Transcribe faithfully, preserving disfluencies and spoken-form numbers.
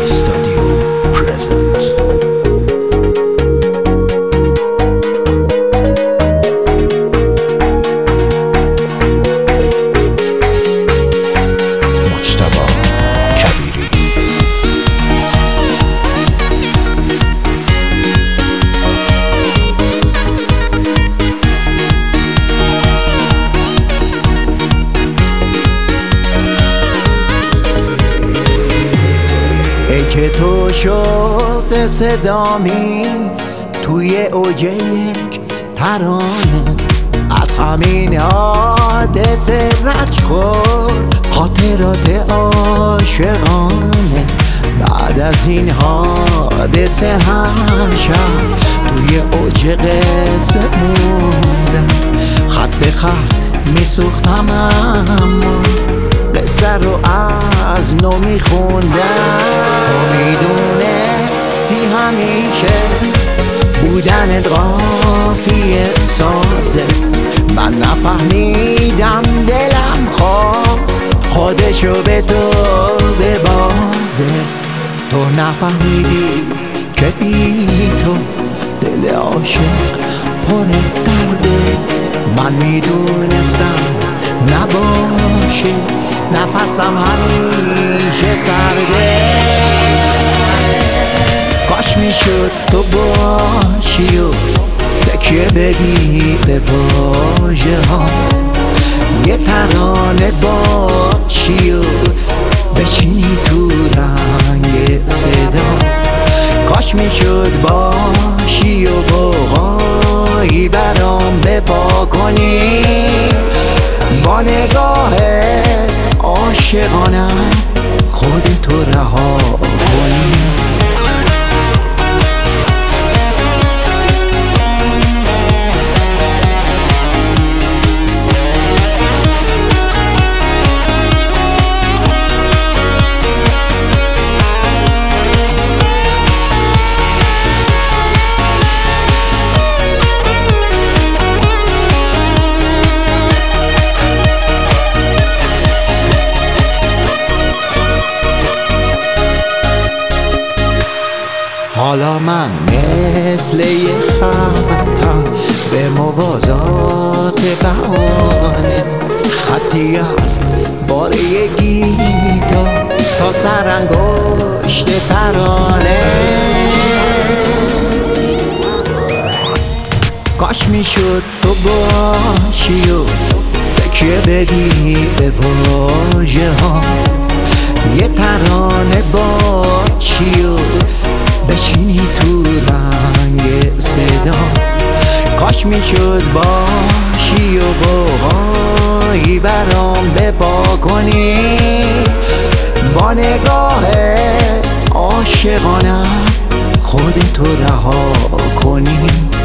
Studio presents. مجتبی کبیری. ای که تو شوق صدامی توی اوج یک ترانه، از همین حادثه رنج خورد خاطرات عاشقانه. بعد از این حادثه هر شب توی اوج قصه موندم، خط به خط میسوختم اما قصه رو از نو میخوندم. تو میدونستی همیشه بودنت قافیه سازه، من نفهمیدم دلم خواست خودشو به تو ببازه. تو نفهمیدی که بی تو دل عاشق پر درده، من میدونستم نباشی نفسم همیشه سرده. کاش میشد تو باشی و تکیه بدی به واژه ها، یه ترانه باشی و بچینی تو رنگ صدا. کاش میشد باشی و بغایی برام بپا کنی، با نگاه عاشقانه خودتو رها کنی. حالا من مثل یه خطم به موازات بهانه، خطی از باره گیتار تا سرانگشت ترانه. کاش میشد تو باشی و تکیه بدی به واژه ها، یه ترانه باشی و بچینی تو رنگ صدا. کاش میشد باشی و بغایی برام بپا کنی، با نگاه عاشقانه خودتو رها کنی.